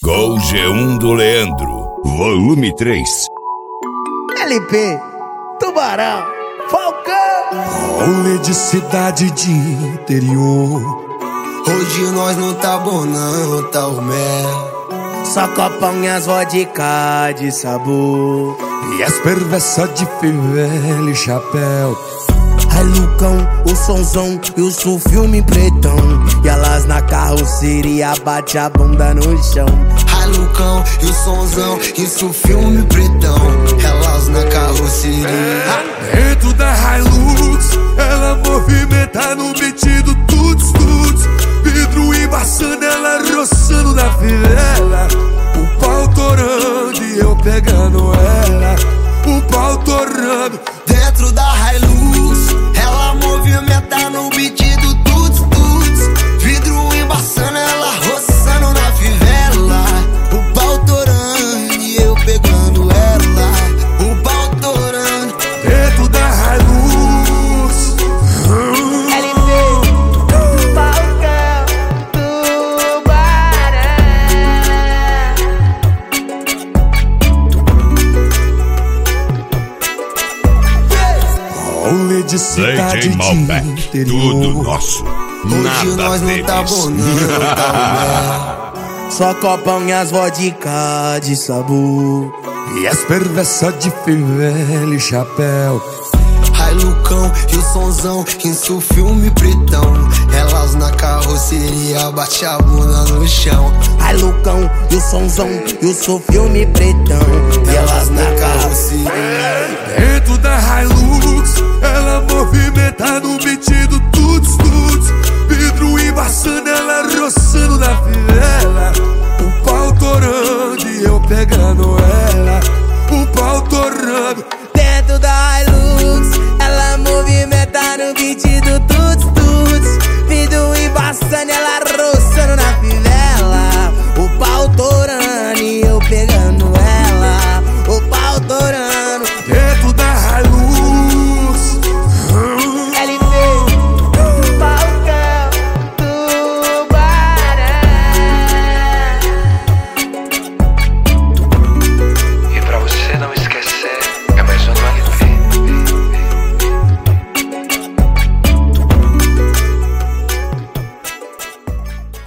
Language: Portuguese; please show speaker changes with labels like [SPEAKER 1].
[SPEAKER 1] Gol G1 do Leandro, volume 3.
[SPEAKER 2] LP, Tubarão, Falcão.
[SPEAKER 3] Rolê de cidade de interior.
[SPEAKER 4] Hoje nós não tá bom não, tá o mel.
[SPEAKER 2] Só copão e as vodka de sabor.
[SPEAKER 3] E as perversas de fivela e chapéu.
[SPEAKER 2] Ai Lucão, o sonzão e o filme pretão. E elas na carroceria bate a bunda no chão.
[SPEAKER 4] Ai Lucão, e o sonzão, isso filme pretão. Elas na carroceria.
[SPEAKER 3] Dentro da Hilux, ela movimenta no beat do tuts tuts. Vidro embaçando, ela roçando na fivela. O pau torando e eu pegando ela. O pau torando.
[SPEAKER 4] Dentro da Hilux, ela movimenta no beat do tuts tuts. Vidro embaçando, ela roçando na fivela. O pau torando e eu pegando ela. O pau torando.
[SPEAKER 3] Dentro da Hilux.
[SPEAKER 2] LP, Falcão, Tubarão.
[SPEAKER 3] Rolê de cidade
[SPEAKER 1] DJ
[SPEAKER 3] de
[SPEAKER 1] Malbec,
[SPEAKER 3] interior.
[SPEAKER 1] tudo nosso,
[SPEAKER 4] Hoje
[SPEAKER 1] nada
[SPEAKER 4] nós não tá
[SPEAKER 1] deles.
[SPEAKER 4] bom não, tá o mel.
[SPEAKER 2] Só copão e as vodka de sabor.
[SPEAKER 3] E as perversas de fivela e chapéu.
[SPEAKER 4] Ai Lucão, e o sonzão, isso filme pretão. Elas na carroceria, bate a bunda no chão.
[SPEAKER 2] Ai Lucão, e o sonzão e o filme pretão. E elas na carroceria.
[SPEAKER 3] Dentro da Hilux, ela movimenta no beat do tuts tuts. Vidro embaçando, ela roçando na fivela. O pau torando e eu pegando ela. O pau torando.
[SPEAKER 2] Dentro da Hilux, ela movimenta no beat do tuts tuts. Vidro embaçando, ela